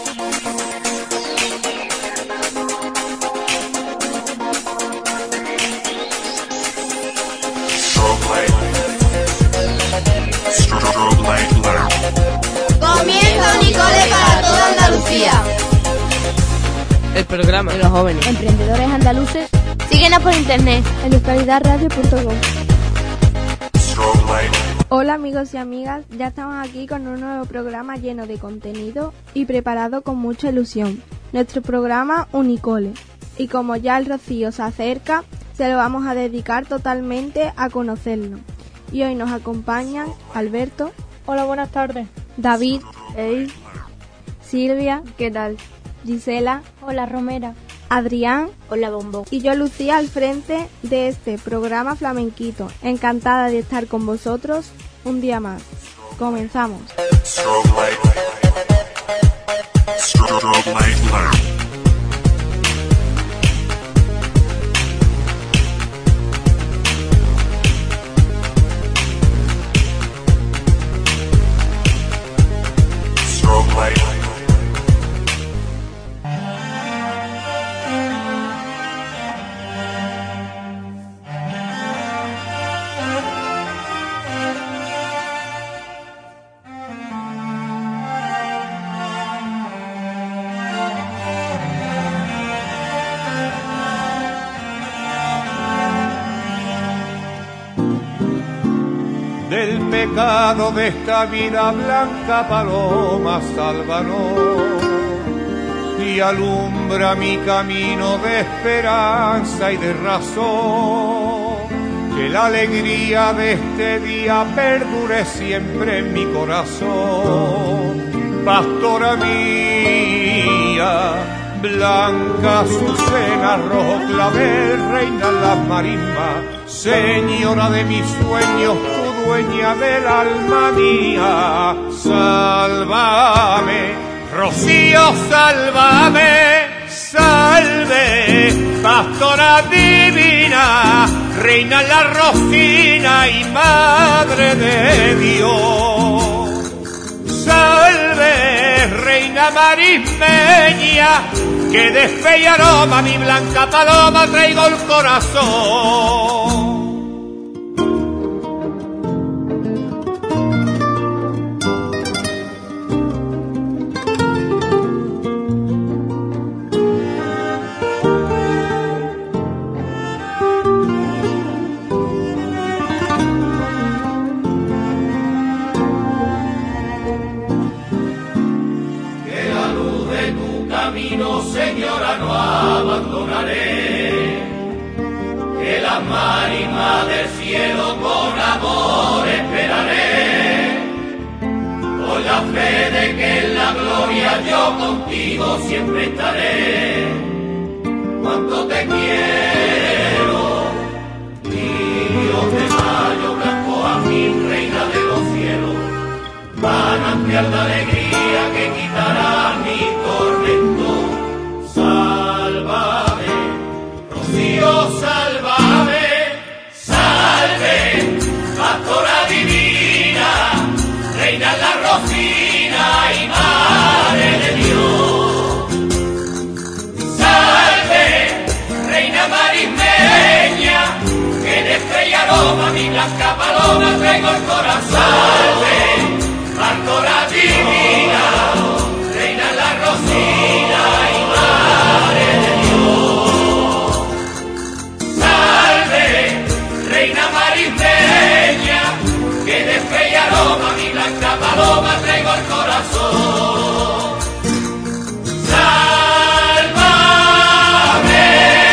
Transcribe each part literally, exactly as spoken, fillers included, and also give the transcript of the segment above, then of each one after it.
Comienza Unicole para toda Andalucía. El programa de los jóvenes emprendedores andaluces. Síguenos por internet en euskalidad radio punto com. Hola amigos y amigas, ya estamos aquí con un nuevo programa lleno de contenido y preparado con mucha ilusión. Nuestro programa Unicole. Y como ya el rocío se acerca, se lo vamos a dedicar totalmente a conocerlo. Y hoy nos acompañan Alberto. Hola, buenas tardes. David. Hey. Silvia. ¿Qué tal? Gisela. Hola, Romera. Adrián. Hola, Bombo. Y yo, Lucía, al frente de este programa flamenquito. Encantada de estar con vosotros un día más. Comenzamos. Strobe light. Strobe light. Del pecado de esta vida blanca paloma, sálvanos y alumbra mi camino de esperanza y de razón. Que la alegría de este día perdure siempre en mi corazón. Pastora mía, blanca azucena, rojo clavel, reina las marismas, señora de mis sueños, dueña del alma mía, sálvame, Rocío, sálvame, salve, pastora divina, reina la rocina y madre de Dios. Salve, reina marismeña, que de fe y aroma mi blanca paloma traigo el corazón. Señora, no abandonaré, que las marismas del cielo con amor esperaré, con la fe de que en la gloria yo contigo siempre estaré. Cuánto te quiero, Dios de mayo blanco a mí, reina de los cielos, manantial de alegría que quitará mi tormento. Sálvame, Rocío, sálvame, salve, pastora divina, reina la rocina y madre de Dios. Salve, reina marismeña, que de fe y aroma mi blanca paloma traigo el corazón. Salve, pastora divina, reina la rocina y madre de Dios. Salve, reina marismeña, que de fe y aroma mi blanca paloma traigo el corazón. Sálvame.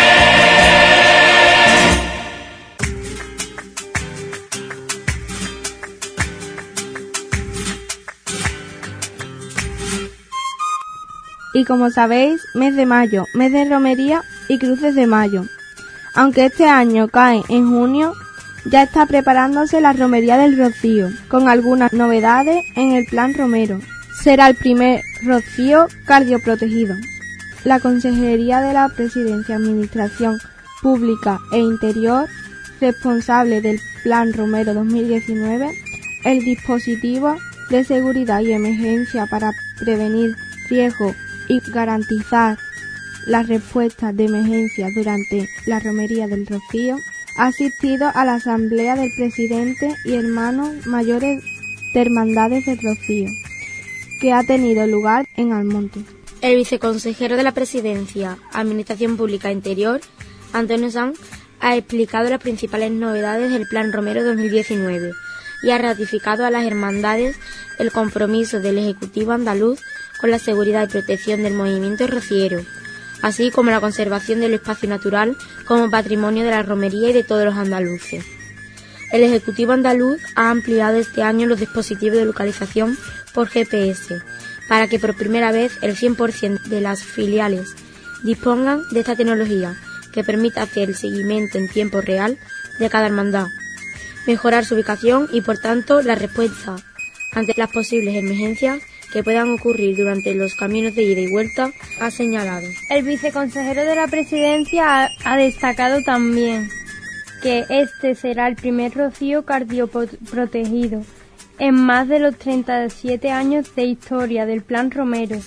Y como sabéis, mes de mayo, mes de romería y cruces de mayo. Aunque este año cae en junio, ya está preparándose la romería del Rocío, con algunas novedades en el plan romero. Será el primer rocío cardioprotegido. La Consejería de la Presidencia, Administración Pública e Interior, responsable del Plan Romero dos mil diecinueve, el dispositivo de seguridad y emergencia para prevenir riesgos y garantizar las respuestas de emergencia durante la romería del Rocío, ha asistido a la asamblea del presidente y hermanos mayores de Hermandades del Rocío, que ha tenido lugar en Almonte. El viceconsejero de la Presidencia, Administración Pública e Interior, Antonio Sanz, ha explicado las principales novedades del Plan Romero dos mil diecinueve y ha ratificado a las hermandades el compromiso del Ejecutivo andaluz con la seguridad y protección del movimiento rociero, así como la conservación del espacio natural como patrimonio de la romería y de todos los andaluces. El Ejecutivo andaluz ha ampliado este año los dispositivos de localización por G P S, para que por primera vez el cien por ciento de las filiales dispongan de esta tecnología, que permite hacer el seguimiento en tiempo real de cada hermandad, mejorar su ubicación y, por tanto, la respuesta ante las posibles emergencias que puedan ocurrir durante los caminos de ida y vuelta, ha señalado. El viceconsejero de la Presidencia ha, ha destacado también que este será el primer rocío cardioprotegido en más de los treinta y siete años de historia del Plan Romero.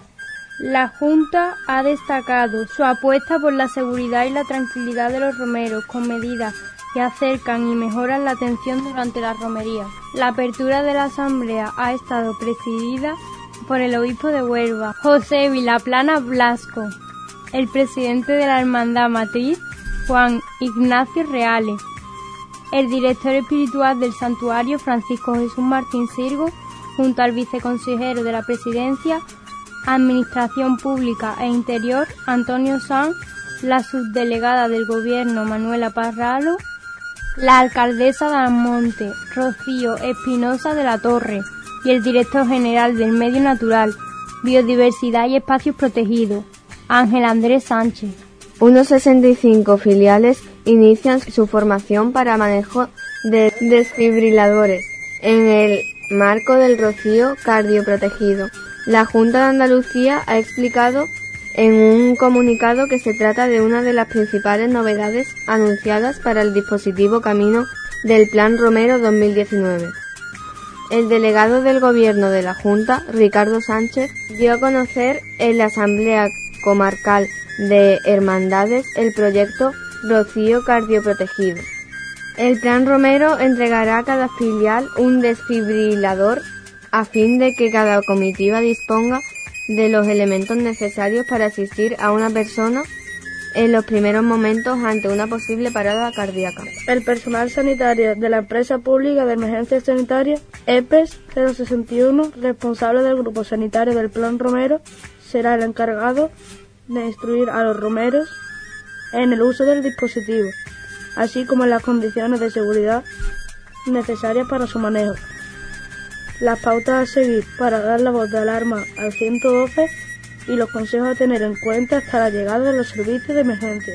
La Junta ha destacado su apuesta por la seguridad y la tranquilidad de los romeros con medidas que acercan y mejoran la atención durante la romería. La apertura de la asamblea ha estado presidida por el obispo de Huelva, José Vilaplana Blasco, el presidente de la Hermandad Matriz, Juan Ignacio Reales, el director espiritual del santuario, Francisco Jesús Martín Sirgo, junto al viceconsejero de la Presidencia, Administración Pública e Interior, Antonio Sanz, la subdelegada del Gobierno, Manuela Parralo, la alcaldesa de Almonte, Rocío Espinosa de la Torre, y el director general del Medio Natural, Biodiversidad y Espacios Protegidos, Ángel Andrés Sánchez. Unos sesenta y cinco filiales inician su formación para manejo de desfibriladores en el marco del Rocío Cardioprotegido. La Junta de Andalucía ha explicado en un comunicado que se trata de una de las principales novedades anunciadas para el dispositivo camino del Plan Romero dos mil diecinueve. El delegado del Gobierno de la Junta, Ricardo Sánchez, dio a conocer en la Asamblea Comarcal de Hermandades el proyecto Rocío Cardioprotegido. El Plan Romero entregará a cada filial un desfibrilador a fin de que cada comitiva disponga de los elementos necesarios para asistir a una persona en los primeros momentos ante una posible parada cardíaca. El personal sanitario de la Empresa Pública de Emergencias Sanitarias, E P E S cero sesenta y uno, responsable del Grupo Sanitario del Plan Romero, será el encargado de instruir a los romeros en el uso del dispositivo, así como en las condiciones de seguridad necesarias para su manejo. Las pautas a seguir para dar la voz de alarma al ciento doce y los consejos a tener en cuenta hasta la llegada de los servicios de emergencia.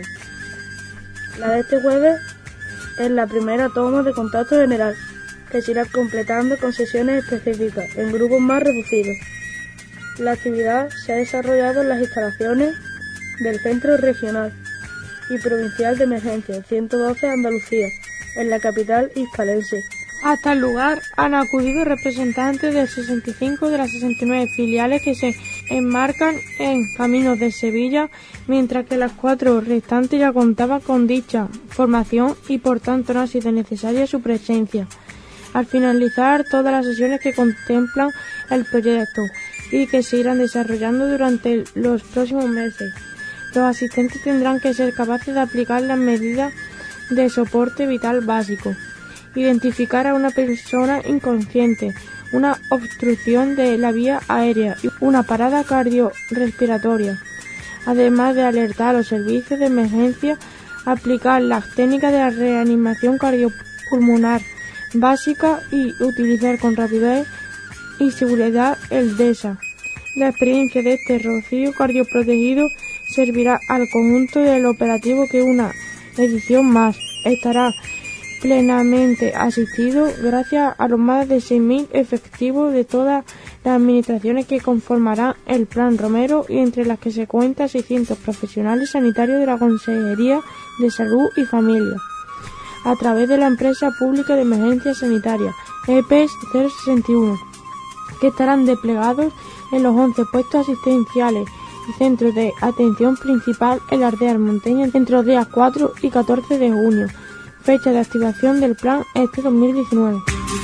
La de este jueves es la primera toma de contacto general, que se irá completando con sesiones específicas en grupos más reducidos. La actividad se ha desarrollado en las instalaciones del Centro Regional y Provincial de Emergencia ciento doce Andalucía, en la capital hispalense. Hasta el lugar han acudido representantes de sesenta y cinco de las sesenta y nueve filiales que se enmarcan en Caminos de Sevilla, mientras que las cuatro restantes ya contaban con dicha formación y por tanto no ha sido necesaria su presencia. Al finalizar todas las sesiones que contemplan el proyecto y que se irán desarrollando durante los próximos meses, los asistentes tendrán que ser capaces de aplicar las medidas de soporte vital básico, identificar a una persona inconsciente, una obstrucción de la vía aérea y una parada cardiorrespiratoria, además de alertar a los servicios de emergencia, aplicar las técnicas de la reanimación cardiopulmonar básica y utilizar con rapidez y seguridad el D E S A. La experiencia de este rocío cardioprotegido servirá al conjunto del operativo, que una edición más estará plenamente asistido gracias a los más de seis mil efectivos de todas las administraciones que conformarán el Plan Romero, y entre las que se cuentan seiscientos profesionales sanitarios de la Consejería de Salud y Familia, a través de la Empresa Pública de Emergencias Sanitarias, E P E S cero sesenta y uno. que estarán desplegados en los once puestos asistenciales y centros de atención principal en la aldea almonteña entre los días cuatro y catorce de junio, fecha de activación del plan este dos mil diecinueve.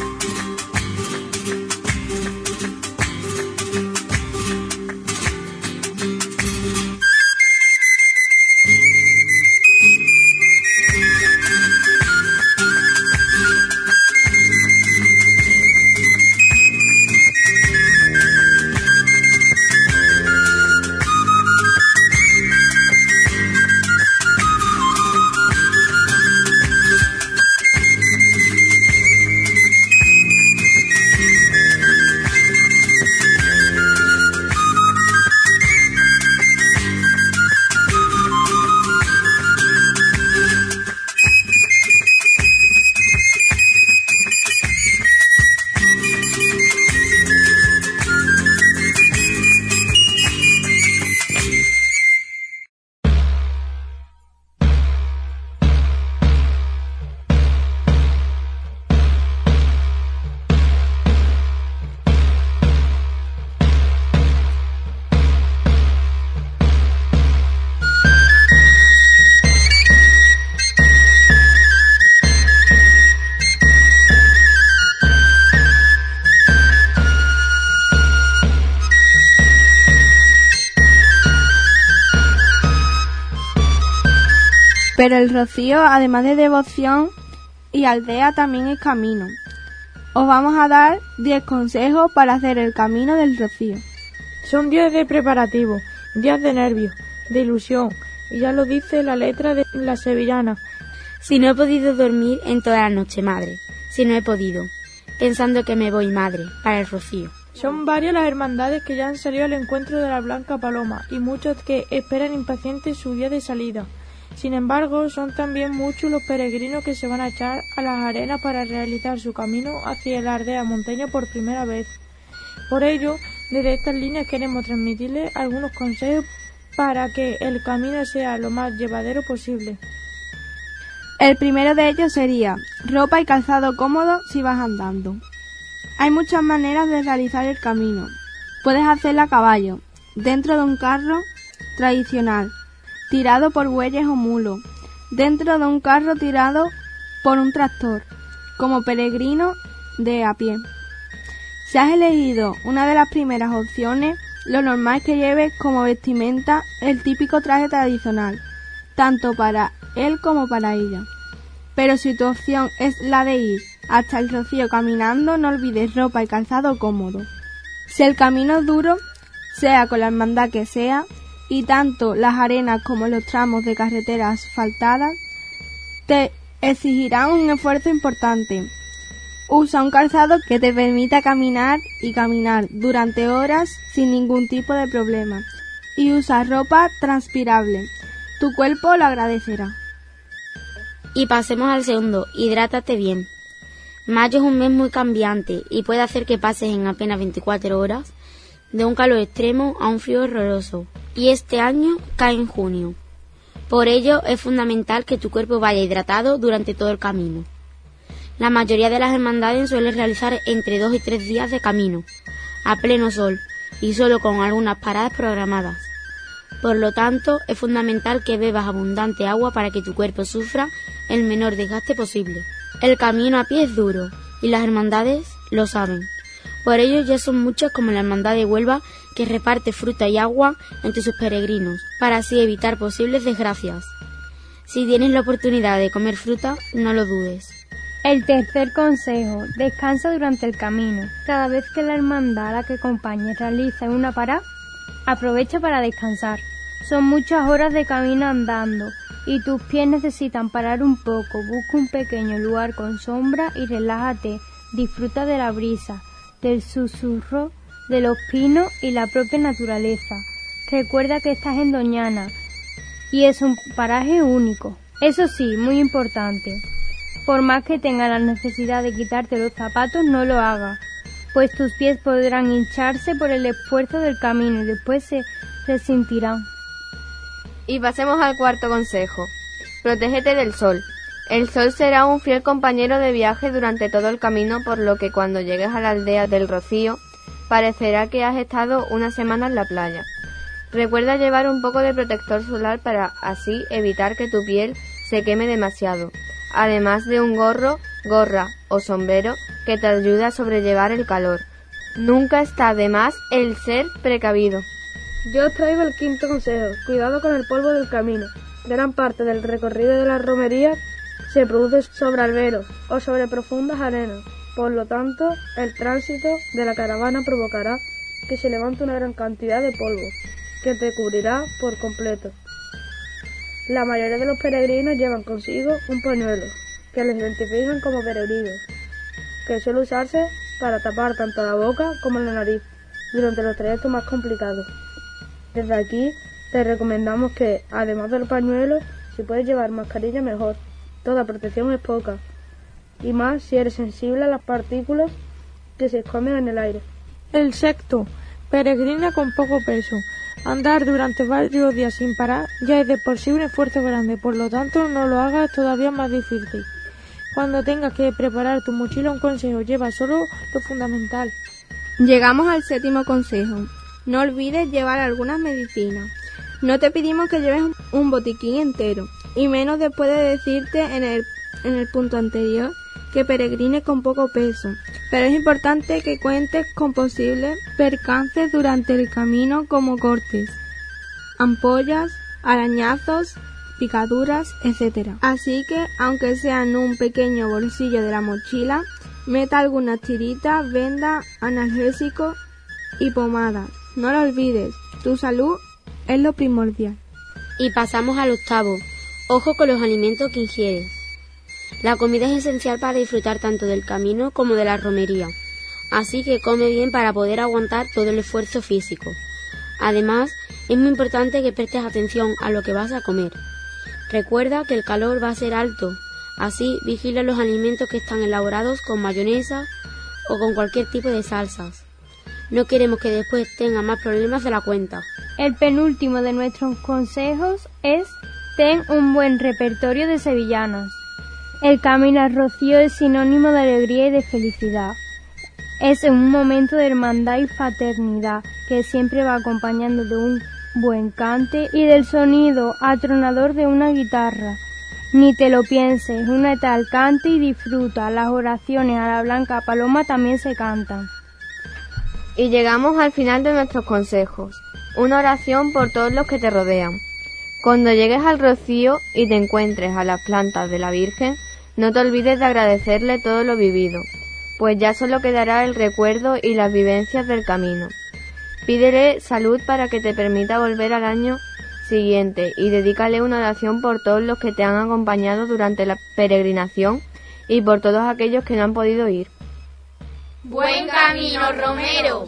Pero el rocío, además de devoción y aldea, también es camino. Os vamos a dar diez consejos para hacer el camino del rocío. Son días de preparativo, días de nervios, de ilusión, y ya lo dice la letra de la sevillana. Si no he podido dormir en toda la noche, madre, si no he podido, pensando que me voy, madre, para el rocío. Son varias las hermandades que ya han salido al encuentro de la Blanca Paloma y muchos que esperan impacientes su día de salida. Sin embargo, son también muchos los peregrinos que se van a echar a las arenas para realizar su camino hacia la aldea monteña por primera vez. Por ello, desde estas líneas queremos transmitirles algunos consejos para que el camino sea lo más llevadero posible. El primero de ellos sería ropa y calzado cómodo si vas andando. Hay muchas maneras de realizar el camino. Puedes hacerlo a caballo, dentro de un carro tradicional, tirado por bueyes o mulos, dentro de un carro tirado por un tractor, como peregrino de a pie. Si has elegido una de las primeras opciones, lo normal es que lleves como vestimenta el típico traje tradicional, tanto para él como para ella. Pero si tu opción es la de ir hasta el rocío caminando, no olvides ropa y calzado cómodo. Si el camino es duro, sea con la hermandad que sea, y tanto las arenas como los tramos de carretera asfaltadas te exigirán un esfuerzo importante. Usa un calzado que te permita caminar y caminar durante horas sin ningún tipo de problema. Y usa ropa transpirable. Tu cuerpo lo agradecerá. Y pasemos al segundo, hidrátate bien. Mayo es un mes muy cambiante y puede hacer que pases en apenas veinticuatro horas de un calor extremo a un frío horroroso. Y este año cae en junio. Por ello es fundamental que tu cuerpo vaya hidratado durante todo el camino. La mayoría de las hermandades suelen realizar entre dos y tres días de camino, a pleno sol y solo con algunas paradas programadas. Por lo tanto, es fundamental que bebas abundante agua para que tu cuerpo sufra el menor desgaste posible. El camino a pie es duro y las hermandades lo saben. Por ello ya son muchas como la Hermandad de Huelva que reparte fruta y agua entre sus peregrinos para así evitar posibles desgracias. Si tienes la oportunidad de comer fruta, no lo dudes. El tercer consejo, descansa durante el camino. Cada vez que la hermandad a la que acompañes realiza una parada, aprovecha para descansar. Son muchas horas de camino andando y tus pies necesitan parar un poco. Busca un pequeño lugar con sombra y relájate. Disfruta de la brisa, del susurro de los pinos y la propia naturaleza. Recuerda que estás en Doñana y es un paraje único. Eso sí, muy importante, por más que tengas la necesidad de quitarte los zapatos, no lo hagas, pues tus pies podrán hincharse por el esfuerzo del camino y después se resentirán. Y pasemos al cuarto consejo. Protégete del sol. El sol será un fiel compañero de viaje durante todo el camino, por lo que cuando llegues a la aldea del Rocío parecerá que has estado una semana en la playa. Recuerda llevar un poco de protector solar para así evitar que tu piel se queme demasiado, además de un gorro, gorra o sombrero que te ayude a sobrellevar el calor. Nunca está de más el ser precavido. Yo os traigo el quinto consejo: cuidado con el polvo del camino. Gran parte del recorrido de la romería se produce sobre alberos o sobre profundas arenas. Por lo tanto, el tránsito de la caravana provocará que se levante una gran cantidad de polvo, que te cubrirá por completo. La mayoría de los peregrinos llevan consigo un pañuelo, que les identifican como peregrinos, que suele usarse para tapar tanto la boca como la nariz durante los trayectos más complicados. Desde aquí te recomendamos que, además del pañuelo, si puedes llevar mascarilla mejor. Toda protección es poca, y más si eres sensible a las partículas que se esconden en el aire. El sexto: peregrina con poco peso. Andar durante varios días sin parar ya es de por sí un esfuerzo grande, por lo tanto no lo hagas todavía más difícil. Cuando tengas que preparar tu mochila, un consejo: lleva solo lo fundamental. Llegamos al séptimo consejo: no olvides llevar algunas medicinas. No te pedimos que lleves un botiquín entero, y menos después de decirte en el, en el punto anterior que peregrines con poco peso, pero es importante que cuentes con posibles percances durante el camino, como cortes, ampollas, arañazos, picaduras, etcétera. Así que, aunque sea en un pequeño bolsillo de la mochila, meta algunas tiritas, vendas, analgésicos y pomadas. No lo olvides, tu salud es lo primordial. Y pasamos al octavo: ojo con los alimentos que ingieres. La comida es esencial para disfrutar tanto del camino como de la romería, así que come bien para poder aguantar todo el esfuerzo físico. Además, es muy importante que prestes atención a lo que vas a comer. Recuerda que el calor va a ser alto, así vigila los alimentos que están elaborados con mayonesa o con cualquier tipo de salsas. No queremos que después tengas más problemas de la cuenta. El penúltimo de nuestros consejos es: ten un buen repertorio de sevillanas. El camino al Rocío es sinónimo de alegría y de felicidad. Es un momento de hermandad y fraternidad que siempre va acompañando de un buen cante y del sonido atronador de una guitarra. Ni te lo pienses, únete al cante y disfruta. Las oraciones a la Blanca Paloma también se cantan. Y llegamos al final de nuestros consejos. Una oración por todos los que te rodean. Cuando llegues al Rocío y te encuentres a las plantas de la Virgen, no te olvides de agradecerle todo lo vivido, pues ya solo quedará el recuerdo y las vivencias del camino. Pídele salud para que te permita volver al año siguiente y dedícale una oración por todos los que te han acompañado durante la peregrinación y por todos aquellos que no han podido ir. ¡Buen camino, Romero!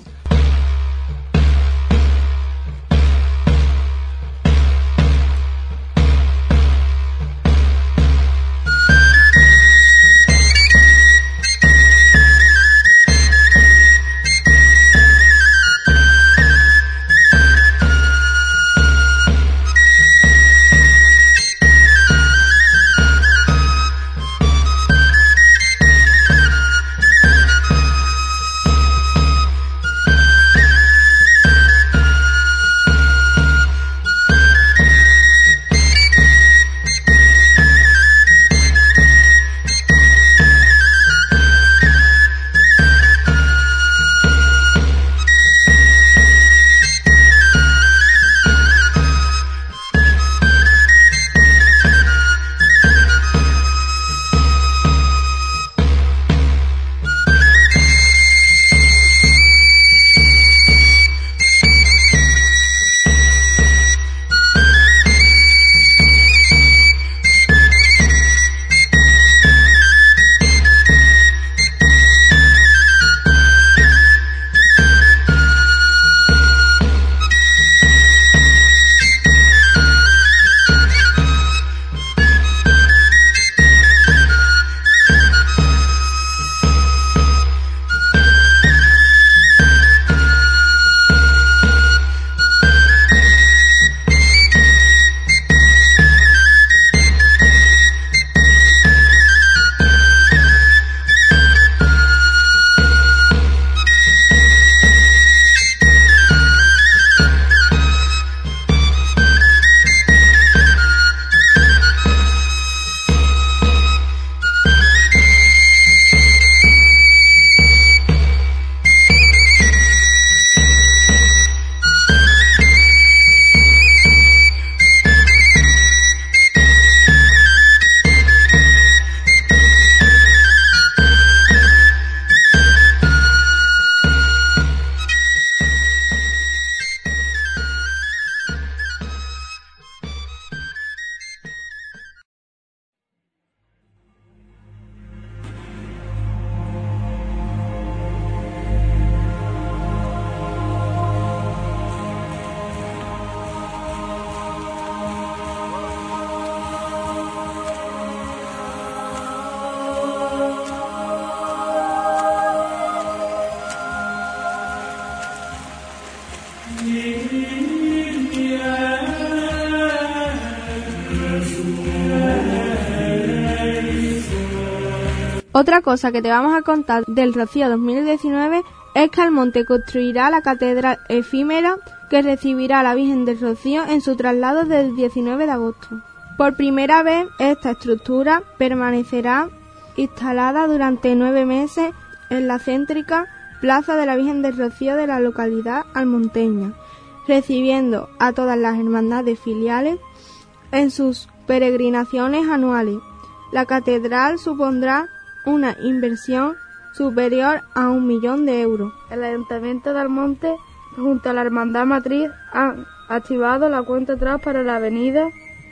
Otra cosa que te vamos a contar del Rocío dos mil diecinueve es que Almonte construirá la catedral efímera que recibirá a la Virgen del Rocío en su traslado del diecinueve de agosto. Por primera vez, esta estructura permanecerá instalada durante nueve meses en la céntrica Plaza de la Virgen del Rocío de la localidad almonteña, recibiendo a todas las hermandades filiales en sus peregrinaciones anuales. La catedral supondrá una inversión superior a un millón de euros. El Ayuntamiento de Almonte, junto a la Hermandad Matriz, han activado la cuenta atrás para la avenida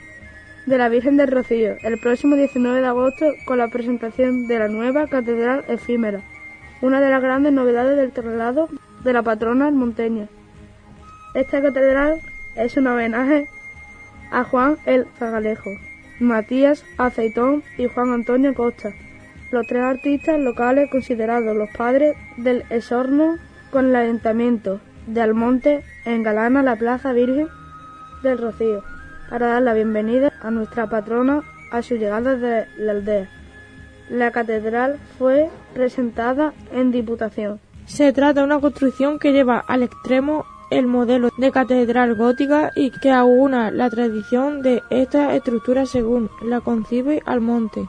de la Virgen del Rocío el próximo diecinueve de agosto con la presentación de la nueva catedral efímera, una de las grandes novedades del traslado de la patrona almonteña. Esta catedral es un homenaje a Juan el Zagalejo, Matías Aceitón y Juan Antonio Costa, los tres artistas locales considerados los padres del Esorno. Con el Ayuntamiento de Almonte engalana la Plaza Virgen del Rocío para dar la bienvenida a nuestra patrona a su llegada de la aldea. La catedral fue presentada en Diputación. Se trata de una construcción que lleva al extremo el modelo de catedral gótica y que aúna la tradición de esta estructura según la concibe Almonte,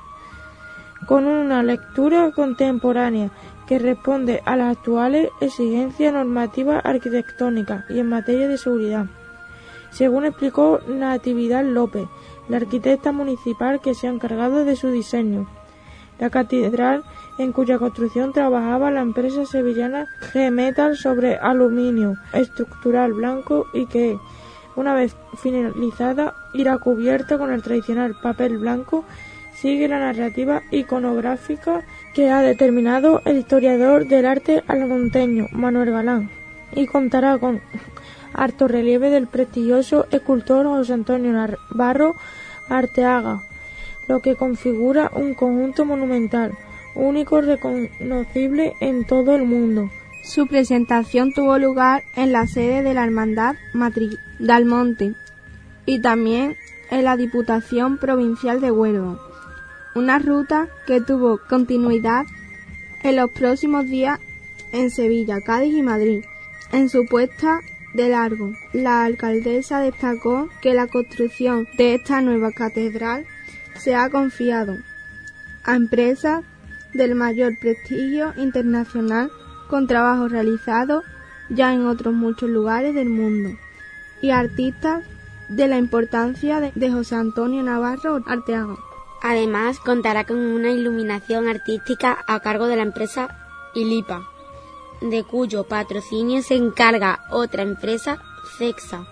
con una lectura contemporánea que responde a las actuales exigencias normativas arquitectónicas y en materia de seguridad, según explicó Natividad López, la arquitecta municipal que se ha encargado de su diseño. La catedral, en cuya construcción trabajaba la empresa sevillana G-Metal sobre aluminio estructural blanco y que, una vez finalizada, irá cubierta con el tradicional papel blanco, sigue la narrativa iconográfica que ha determinado el historiador del arte almonteño Manuel Galán y contará con alto relieve del prestigioso escultor José Antonio Navarro Arteaga, lo que configura un conjunto monumental único, reconocible en todo el mundo. Su presentación tuvo lugar en la sede de la Hermandad Matriz de Almonte y también en la Diputación Provincial de Huelva, una ruta que tuvo continuidad en los próximos días en Sevilla, Cádiz y Madrid. En su puesta de largo, la alcaldesa destacó que la construcción de esta nueva catedral se ha confiado a empresas del mayor prestigio internacional con trabajos realizados ya en otros muchos lugares del mundo y artistas de la importancia de, de José Antonio Navarro Arteaga. Además, contará con una iluminación artística a cargo de la empresa Ilipa, de cuyo patrocinio se encarga otra empresa, Cexa,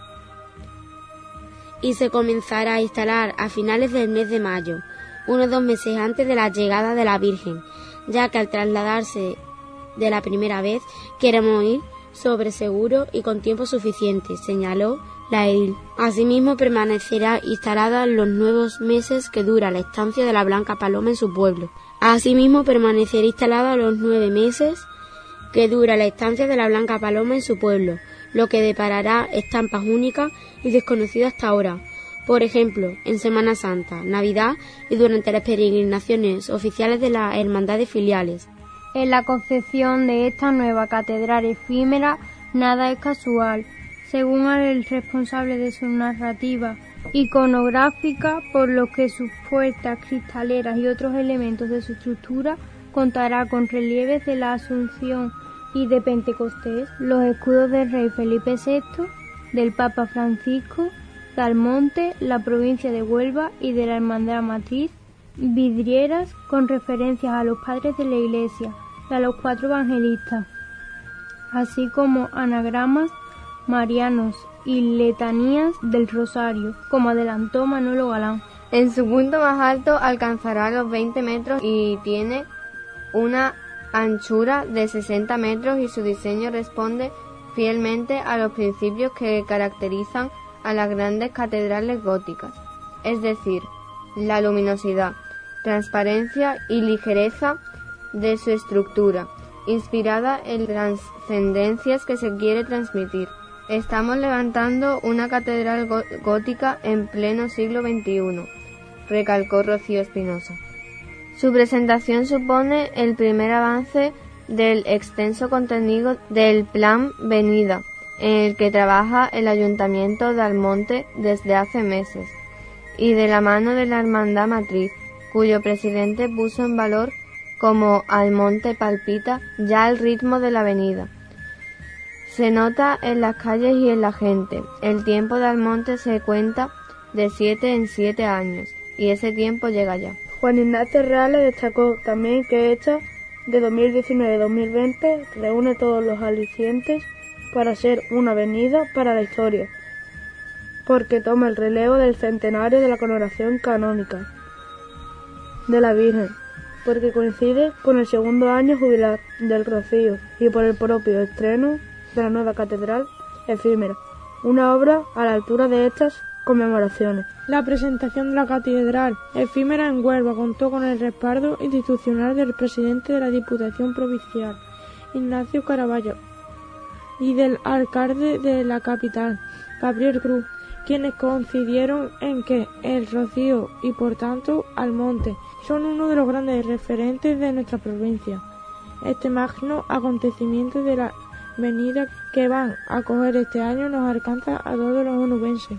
y se comenzará a instalar a finales del mes de mayo, unos dos meses antes de la llegada de la Virgen, ya que al trasladarse de la primera vez queremos ir sobre seguro y con tiempo suficiente, señaló la edil. Asimismo, permanecerá instalada los nuevos meses que dura la estancia de la Blanca Paloma en su pueblo. Asimismo, permanecerá instalada los nueve meses que dura la estancia de la Blanca Paloma en su pueblo, lo que deparará estampas únicas y desconocidas hasta ahora. Por ejemplo, en Semana Santa, Navidad y durante las peregrinaciones oficiales de las hermandades filiales. En la concepción de esta nueva catedral efímera, nada es casual. Según el responsable de su narrativa iconográfica, por lo que sus puertas cristaleras y otros elementos de su estructura contará con relieves de la Asunción y de Pentecostés, los escudos del rey Felipe sexto, del Papa Francisco, de Almonte, la provincia de Huelva y de la Hermandad Matriz, vidrieras con referencias a los padres de la Iglesia y a los cuatro evangelistas, así como anagramas marianos y letanías del Rosario, como adelantó Manolo Galán. En su punto más alto alcanzará los veinte metros y tiene una anchura de sesenta metros y su diseño responde fielmente a los principios que caracterizan a las grandes catedrales góticas, es decir, la luminosidad, transparencia y ligereza de su estructura, inspirada en las trascendencias que se quiere transmitir. Estamos levantando una catedral gótica en pleno siglo veintiuno, recalcó Rocío Espinosa. Su presentación supone el primer avance del extenso contenido del Plan Venida, en el que trabaja el Ayuntamiento de Almonte desde hace meses, y de la mano de la Hermandad Matriz, cuyo presidente puso en valor como Almonte palpita ya al ritmo de la avenida. Se nota en las calles y en la gente. El tiempo de Almonte se cuenta de siete en siete años, y ese tiempo llega ya. Juan Ignacio Reales destacó también que esta de dos mil diecinueve a dos mil veinte reúne todos los alicientes para ser una avenida para la historia, porque toma el relevo del centenario de la coronación canónica de la Virgen, porque coincide con el segundo año jubilar del Rocío y por el propio estreno de la nueva catedral efímera, una obra a la altura de estas conmemoraciones. La presentación de la catedral efímera en Huelva contó con el respaldo institucional del presidente de la Diputación Provincial, Ignacio Caraballo, y del alcalde de la capital, Gabriel Cruz, quienes coincidieron en que el Rocío y por tanto Almonte son uno de los grandes referentes de nuestra provincia. Este magno acontecimiento de la venida que van a acoger este año nos alcanza a todos los onubenses.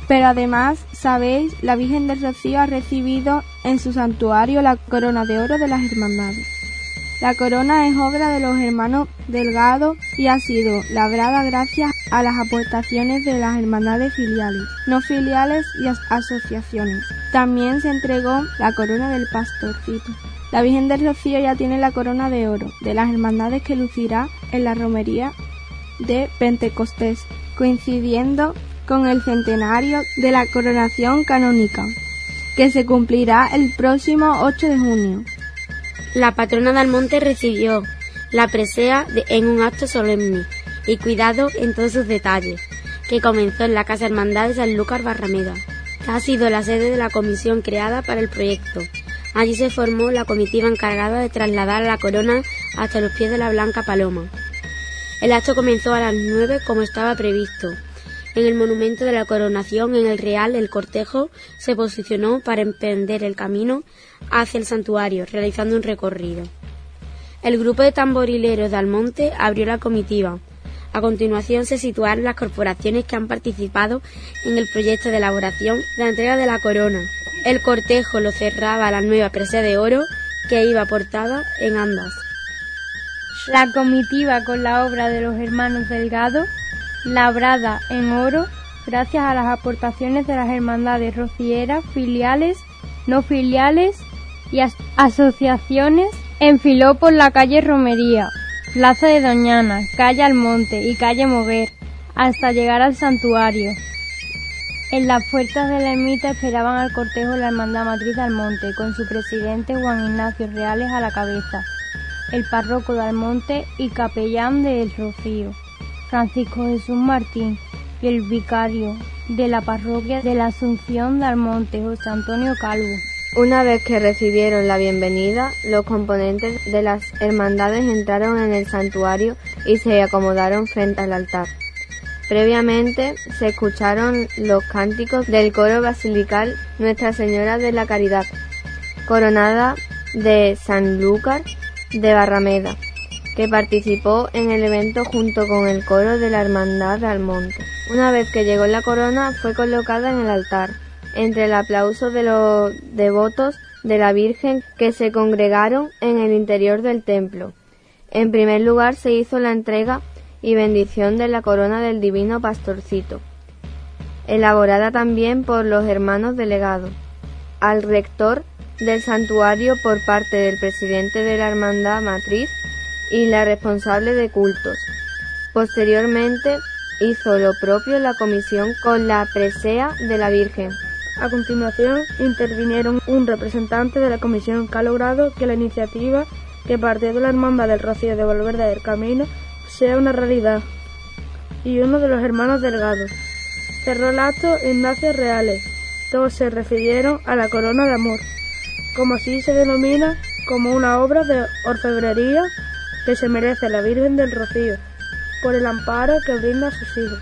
Pero además, sabéis, la Virgen del Rocío ha recibido en su santuario la corona de oro de las hermandades. La corona es obra de los hermanos Delgado y ha sido labrada gracias a las aportaciones de las hermandades filiales, no filiales y as- asociaciones. También se entregó la corona del Pastorcito. La Virgen del Rocío ya tiene la corona de oro de las hermandades que lucirá en la romería de Pentecostés, coincidiendo con el centenario de la coronación canónica, que se cumplirá el próximo ocho de junio. La patrona de Almonte recibió la presea de, en un acto solemne y cuidado en todos sus detalles, que comenzó en la Casa Hermandad de Sanlúcar Barrameda, que ha sido la sede de la comisión creada para el proyecto. Allí se formó la comitiva encargada de trasladar la corona hasta los pies de la Blanca Paloma. El acto comenzó a las nueve como estaba previsto. En el monumento de la coronación en el Real, el cortejo se posicionó para emprender el camino hacia el santuario, realizando un recorrido. El grupo de tamborileros de Almonte abrió la comitiva. A continuación se situaron las corporaciones que han participado en el proyecto de elaboración de la entrega de la corona. El cortejo lo cerraba la nueva presea de oro que iba portada en andas. La comitiva con la obra de los hermanos Delgado, labrada en oro, gracias a las aportaciones de las hermandades rocieras, filiales, no filiales y as- asociaciones, enfiló por la calle Romería, Plaza de Doñana, calle Almonte y calle Moguer, hasta llegar al santuario. En las puertas de la ermita esperaban al cortejo la Hermandad Matriz de Almonte, con su presidente Juan Ignacio Reales a la cabeza, el párroco de Almonte y capellán de El Rocío, Francisco Jesús Martín, y el vicario de la parroquia de la Asunción de Almonte, José Antonio Calvo. Una vez que recibieron la bienvenida, los componentes de las hermandades entraron en el santuario y se acomodaron frente al altar. Previamente se escucharon los cánticos del coro basilical Nuestra Señora de la Caridad, coronada de Sanlúcar de Barrameda, que participó en el evento junto con el coro de la Hermandad de Almonte. Una vez que llegó la corona, fue colocada en el altar, entre el aplauso de los devotos de la Virgen que se congregaron en el interior del templo. En primer lugar se hizo la entrega y bendición de la corona del Divino Pastorcito, elaborada también por los hermanos delegados, al rector del santuario por parte del presidente de la Hermandad Matriz y la responsable de cultos. Posteriormente hizo lo propio la comisión con la presea de la Virgen. A continuación intervinieron un representante de la comisión que ha logrado que la iniciativa que partió de la Hermandad del Rocío de Valverde del Camino sea una realidad, y uno de los hermanos Delgado. Cerró el acto Ignacio Reales. Todos se refirieron a la corona de amor, como así se denomina, como una obra de orfebrería que se merece la Virgen del Rocío, por el amparo que brinda a sus hijos.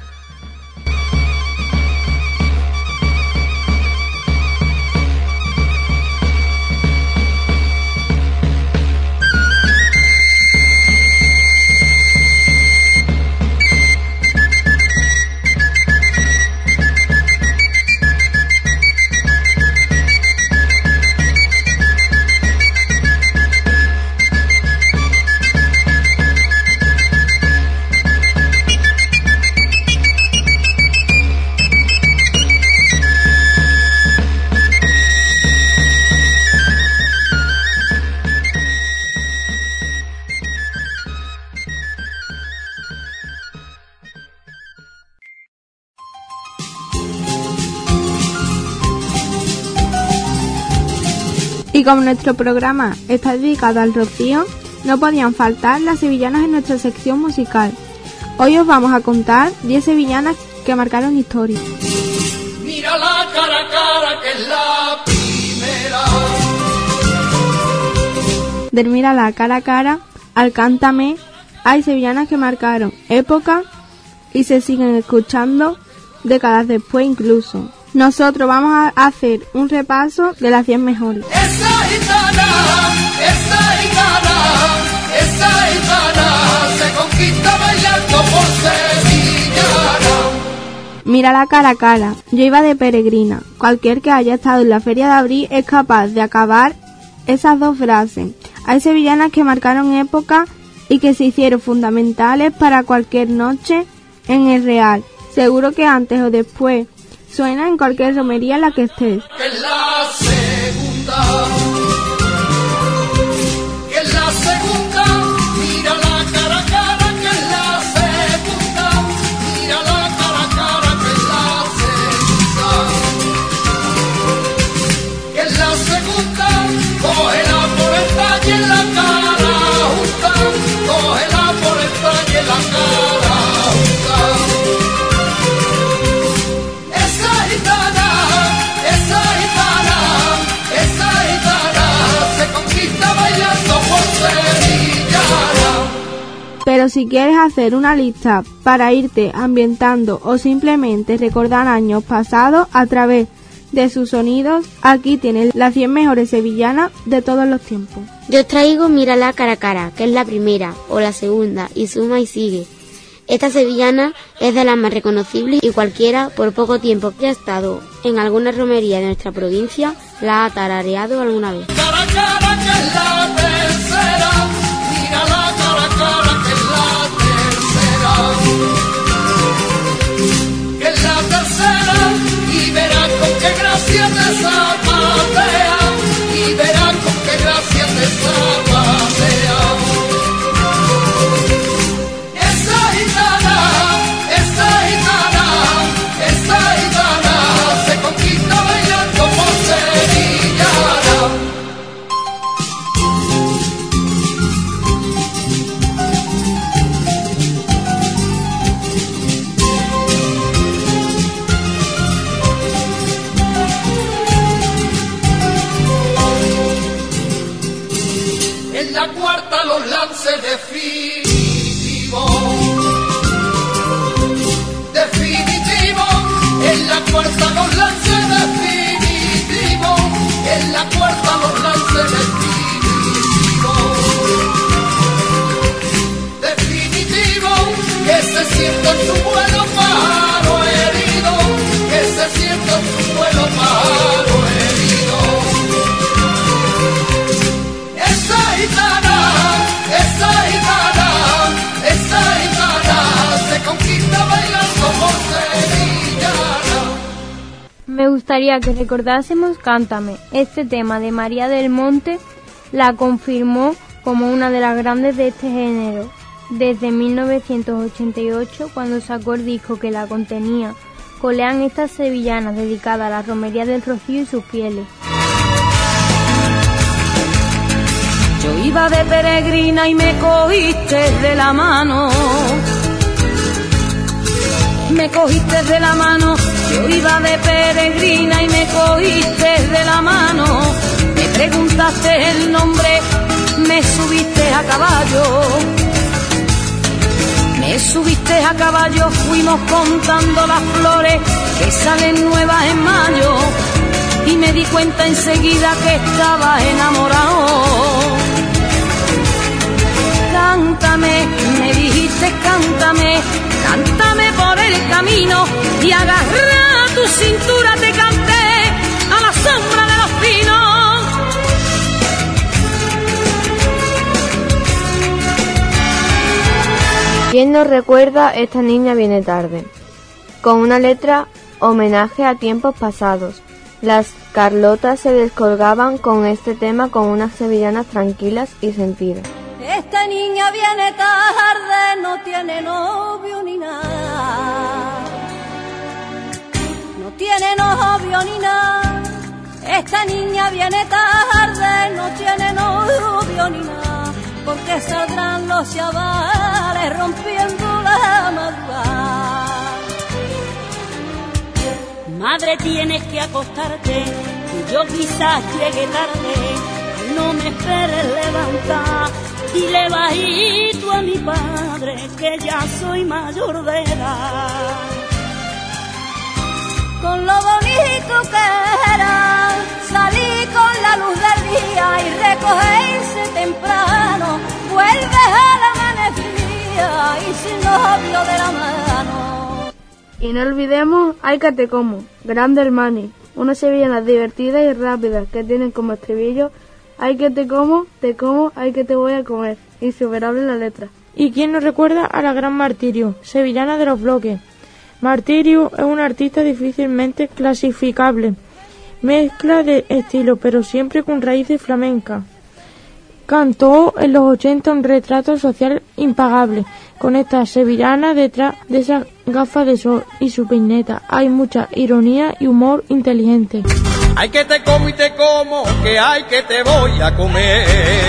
Y como nuestro programa está dedicado al Rocío, no podían faltar las sevillanas en nuestra sección musical. Hoy os vamos a contar diez sevillanas que marcaron historia. Mira la cara a cara que es la primera. Del Mírala cara a cara al Cántame, hay sevillanas que marcaron época y se siguen escuchando décadas después incluso. Nosotros vamos a hacer un repaso de las diez mejores. Esa gitana, esa gitana, esa gitana se conquista bailando por sevillana. mírala cara a cara, yo iba de peregrina. Cualquier que haya estado en la Feria de Abril es capaz de acabar esas dos frases. Hay sevillanas que marcaron época y que se hicieron fundamentales para cualquier noche en el Real. Seguro que antes o después suena en cualquier romería en la que estés. Que es la segunda, que es la segunda, mira la cara a cara, que es la segunda, mira la cara a cara, que es la segunda, que es la segunda, cógela por el talle en la cara justa, cógela por el talle en la cara justa. Esa gitana, esa gitana, esa gitana se conquista bailando por sevillana. Pero si quieres hacer una lista para irte ambientando o simplemente recordar años pasados a través de sus sonidos, aquí tienes las cien mejores sevillanas de todos los tiempos. Yo os traigo Mírala cara a cara, que es la primera o la segunda, y suma y sigue. Esta sevillana es de las más reconocibles y cualquiera, por poco tiempo que ha estado en alguna romería de nuestra provincia, la ha tarareado alguna vez. Cara a cara, que es la tercera, mira la cara a cara, que es la tercera, que es la tercera, y verás con qué gracia te zapatea, y verás con qué gracia te zapatea. Esa gitana, esa gitana, esa gitana se conquista bailando por sevillana. En la cuarta los lances definitivos, definitivo, en la cuarta los lances definitivos, en la cuarta los lances definitivos, definitivo, que se sienta en su vuelo pájaro herido, que se sienta en su vuelo pájaro herido. Esa gitana, esa gitana, esa gitana se conquista bailando por sevillana. Me gustaría que recordásemos Cántame. Este tema de María del Monte la confirmó como una de las grandes de este género desde mil novecientos ochenta y ocho, cuando sacó el disco que la contenía. Colean estas sevillanas dedicadas a la romería del Rocío y sus fieles. Yo iba de peregrina y me cogiste de la mano, me cogiste de la mano. Yo iba de peregrina y me cogiste de la mano. Me preguntaste el nombre, me subiste a caballo, me subiste a caballo. Fuimos contando las flores que salen nuevas en mayo, y me di cuenta enseguida que estaba enamorado. Cántame, me dijiste cántame, cántame por el camino, y agarra tu cintura te canté a la sombra de los pinos. ¿Quién nos recuerda Esta niña viene tarde? Con una letra homenaje a tiempos pasados. Las Carlotas se descolgaban con este tema con unas sevillanas tranquilas y sentidas. Esta niña viene tarde, no tiene novio ni nada, no tiene novio ni nada. Esta niña viene tarde, no tiene novio ni nada, porque saldrán los chavales rompiendo la madrugada. Madre, tienes que acostarte, y yo quizás llegue tarde, no me esperes levantar. Dile bajito a mi padre que ya soy mayor de edad. Con lo bonito que era salir con la luz del día y recogerse temprano, vuelves al amanecer y sin novio de la mano. Y no olvidemos Ay que te como, Grande Hermani, unas sevillanas divertidas y rápidas que tienen como estribillo Ay que te como, te como, ay que te voy a comer. Insuperable la letra. ¿Y quién nos recuerda a la gran Martirio, sevillana de los bloques? Martirio es un artista difícilmente clasificable, mezcla de estilos, pero siempre con raíces flamencas. Cantó en los ochenta un retrato social impagable, con esta sevillana detrás de esas gafas de sol y su peineta. Hay mucha ironía y humor inteligente. Ay que te como y te como, que ay que te voy a comer.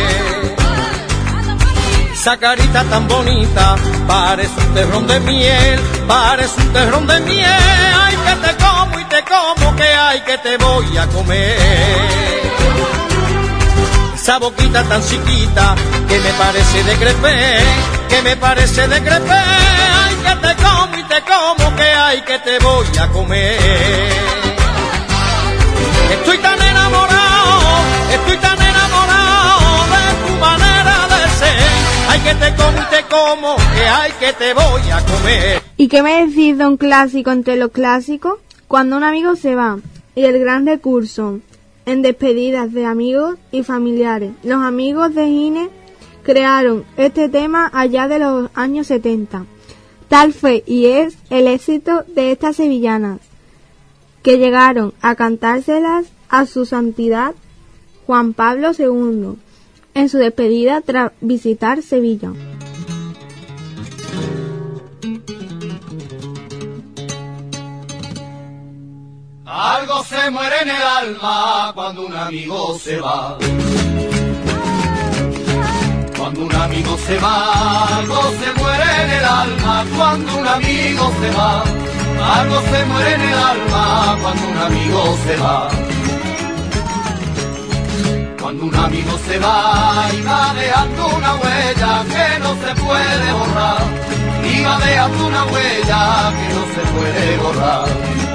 Esa carita tan bonita, parece un terrón de miel, parece un terrón de miel. Ay que te como y te como, que ay que te voy a comer. Esa boquita tan chiquita, que me parece de crepé, que me parece de crepé. Ay que te como y te como, que ay que te voy a comer. Estoy tan enamorado, estoy tan enamorado de tu manera de ser. Ay que te como y te como, que ay que te voy a comer. ¿Y qué me decís de un clásico entre los clásicos? Cuando un amigo se va, y el gran recurso en despedidas de amigos y familiares. Los amigos de Gine crearon este tema allá de los años setenta. Tal fue y es el éxito de estas sevillanas, que llegaron a cantárselas a su santidad Juan Pablo segundo en su despedida tras visitar Sevilla. Algo se muere en el alma cuando un amigo se va. Cuando un amigo se va, algo se muere en el alma cuando un amigo se va. Algo se muere en el alma cuando un amigo se va. Cuando un amigo se va y va dejando una huella que no se puede borrar. Y va dejando una huella que no se puede borrar.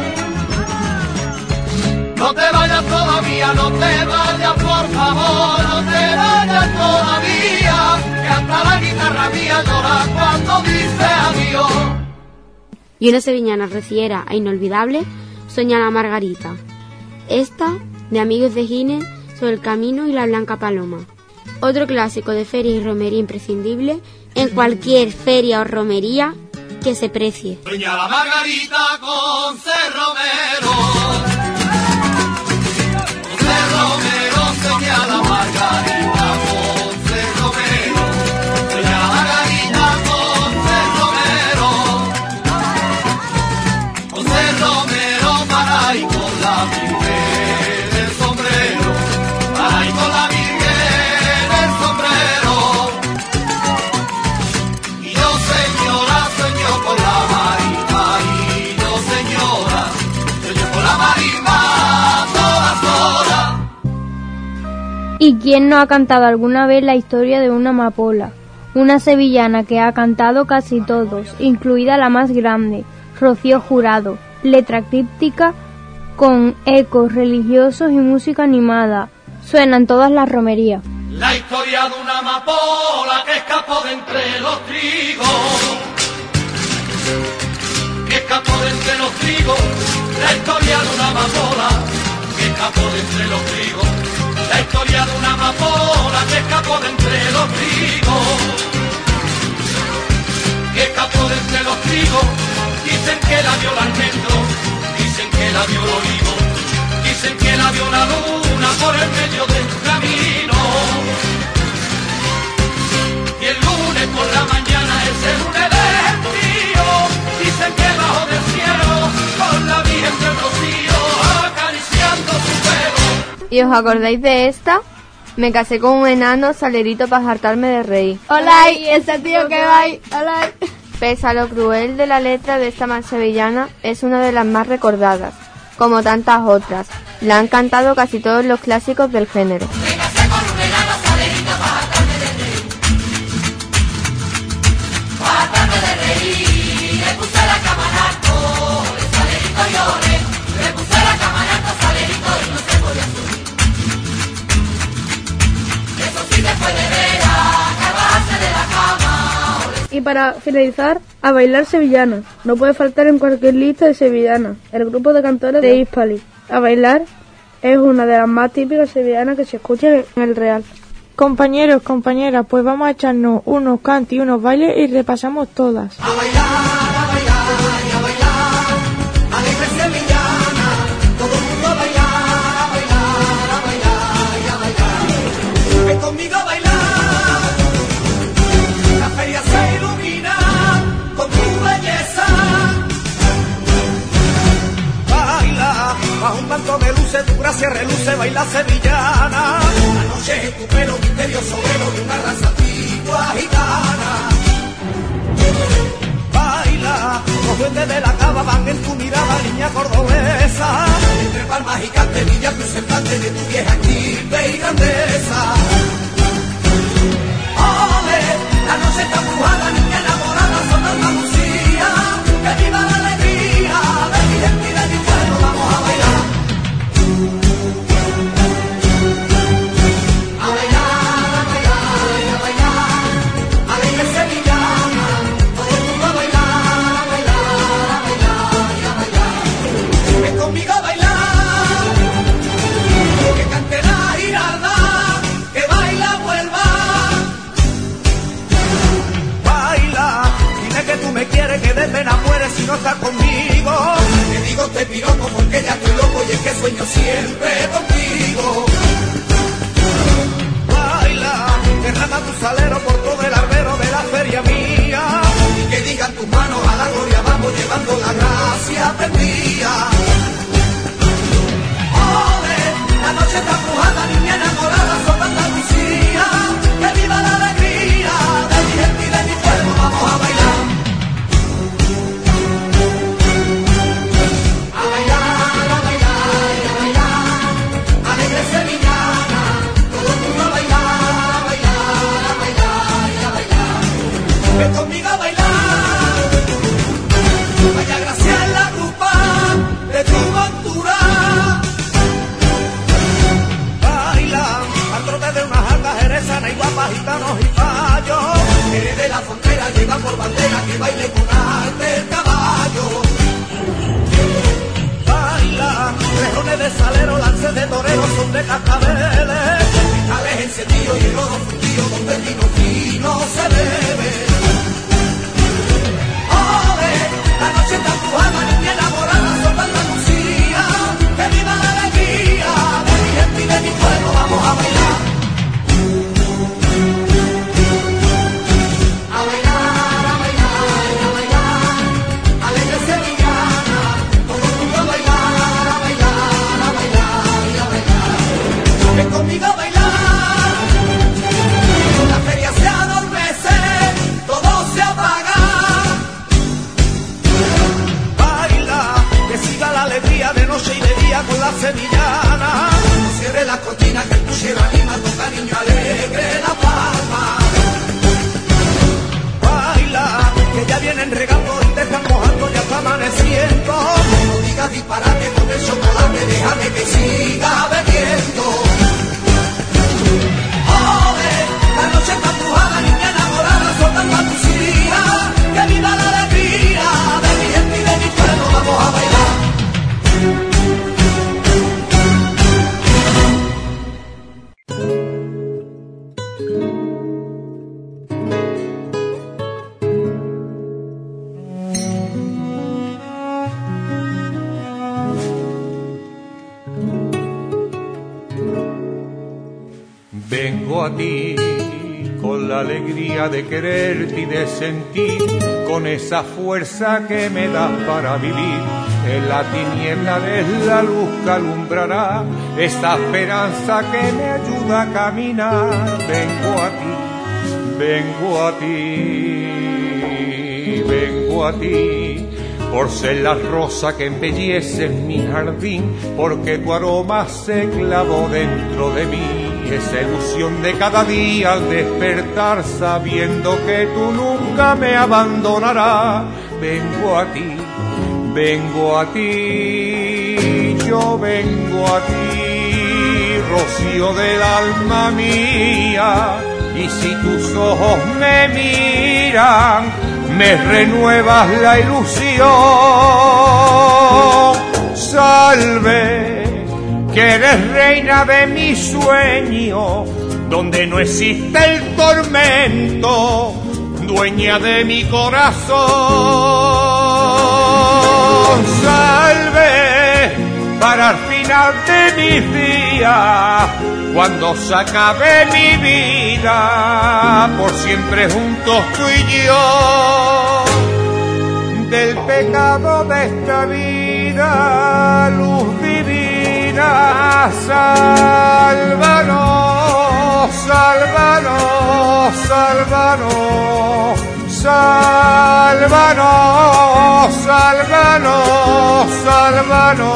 No te vayas todavía, no te vayas por favor, no te vayas todavía, que hasta la guitarra mía llora cuando dice adiós. Y una sevillana reciera e inolvidable, Soña la Margarita. Esta, de Amigos de Gine, Sobre el Camino y La Blanca Paloma. Otro clásico de feria y romería imprescindible en cualquier feria o romería que se precie. Soña la Margarita con ser Romero. Romero, soña la Margarita con ser Romero, soña la Margarita con ser Romero, con ser Romero para ir con la Virgen del sombrero, para ir con la Virgen del sombrero. Y yo señora sueño con la marimba, y yo señora sueño con la marimba. ¿Y quién no ha cantado alguna vez la historia de una amapola? Una sevillana que ha cantado casi todos, incluida la más grande, Rocío Jurado. Letra críptica con ecos religiosos y música animada. Suenan todas las romerías. La historia de una amapola que escapó de entre los trigos. Que escapó de entre los trigos. La historia de una amapola que escapó de entre los trigos. La historia de una amapola que escapó de entre los trigos, que escapó de entre los trigos. Dicen que la vio el almendro, dicen que la vio el olivo, dicen que la vio la luna por el medio del camino. Y el lunes por la mañana es el lunes del tío, dicen que bajo del cielo con la Virgen del Rocío acariciando su pelo. ¿Y os acordáis de esta? Me casé con un enano salerito para hartarme de reír. ¡Hola! ¿Y ese tío que va ahí? ¡Hola! Pese a lo cruel de la letra de esta más sevillana, es una de las más recordadas, como tantas otras. La han cantado casi todos los clásicos del género. Me casé con un enano salerito para hartarme de reír. Para hartarme de reír. Le puse la cama en alto, el salerito lloré. Le puse la cama en alto, salerito, y no se podía subir. Eso sí que fue de veras, que bajarse de la cama. Y para finalizar, a bailar sevillana. No puede faltar en cualquier lista de sevillana el grupo de cantores de Hispali. A bailar es una de las más típicas sevillanas que se escuchan en el Real. Compañeros, compañeras, pues vamos a echarnos unos cantos y unos bailes y repasamos todas. A bailar, a bailar, y a bailar, alegre sevillana, todo el mundo a bailar, a bailar, a bailar, y a bailar. Ven conmigo a bailar, la feria se ilumina con tu belleza. Baila, bajo un manto de luces, tu gracia reluce, baila sevillana. La noche es tu pelo misterioso, velo de una raza antigua gitana. Baila, los duendes de la cava van en tu mirada, niña cordobesa. Entre palmas y canterillas, tu semblante de tu vieja estirpe y grandeza. Ole, la noche está embrujada, niña enamorada, son Andalucía. Que viva la alegría de mi gente y de mi pueblo, vamos a bailar. A bailar, a bailar, y a bailar, alegre sevillana, todo el mundo a bailar, a bailar, a bailar, y a bailar. Ven conmigo a bailar, que cante la giralda, que baila vuelva. Baila, dile que tú me quieres, que de pena mueres si no estás conmigo. Te digo te piropo porque ya estoy loco y es que sueño siempre contigo. Derrama tu salero por todo el albero de la feria mía. Y que digan tus manos a la gloria, vamos llevando la gracia prendida. Ole, la noche está embrujada, niña enamorada, son Andalucía. Que viva la alegría de mi gente y de mi pueblo, vamos a bailar. A bailar, a bailar, y a bailar, alegre sevillana, todo el mundo a bailar. Ven conmigo a bailar, vaya gracia en la rupa de tu montura. Baila, al trote de unas altas jerezanas y guapas, gitanos y payos. Eres de la frontera, lleva por bandera que baile con arte el caballo. Baila, rejones de salero, lances de torero, son de cascabeles. Cristales encendidos y el oro fundido donde el vino fino se bebe. La noche está empujada, niña enamorada, son Andalucía. Que viva la alegría de mi gente y de mi pueblo, vamos a bailar. A bailar, a bailar, a bailar, alegre sevillana, todo el mundo a bailar, a bailar, a bailar, y a bailar. Ven conmigo a bailar, la feria se adormece, todo se apaga. La alegría de noche y de día con la sevillana. No cierre las cortinas que el puchero anima, toca niño alegre la palma. Baila, que ya vienen regando y te están mojando, ya está amaneciendo. No digas disparate con el chocolate, déjame que siga bebiendo. Ole, la noche está embrujada, niña enamorada, son Andalucía. Que viva la alegría de mi gente y de mi pueblo, vamos a bailar. Vengo a ti con la alegría de quererte y de sentir, con esa fuerza que me das para vivir. En la tiniebla de la luz que alumbrará, esta esperanza que me ayuda a caminar. Vengo a ti, vengo a ti, vengo a ti, por ser la rosa que embellece mi jardín, porque tu aroma se clavó dentro de mí. Esa ilusión de cada día al despertar, sabiendo que tú nunca me abandonarás. Vengo a ti, vengo a ti, yo vengo a ti, rocío del alma mía, y si tus ojos me miran, me renuevas la ilusión. Salve, que eres reina de mi sueño, donde no existe el tormento, dueña de mi corazón. Salve, para el final de mis días, cuando se acabe mi vida, por siempre juntos tú y yo, del pecado de esta vida, luz divina, sálvanos, sálvanos, sálvanos, sálvanos, sálvanos, sálvanos,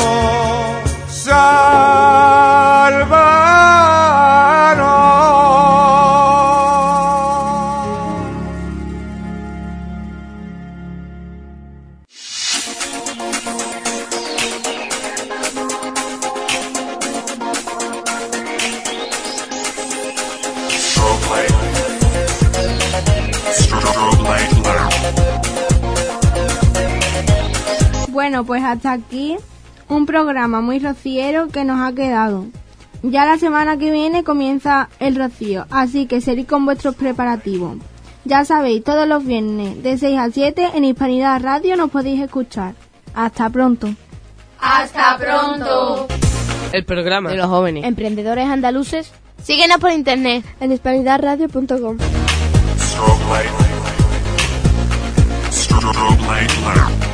sálvanos. Bueno, pues hasta aquí un programa muy rociero que nos ha quedado. Ya la semana que viene comienza el rocío, así que seguid con vuestros preparativos. Ya sabéis, todos los viernes de seis a siete en Hispanidad Radio nos podéis escuchar. Hasta pronto. ¡Hasta pronto! El programa de los jóvenes Emprendedores andaluces. Síguenos por internet en hispanidad radio punto com. Strobe light. Strobe light.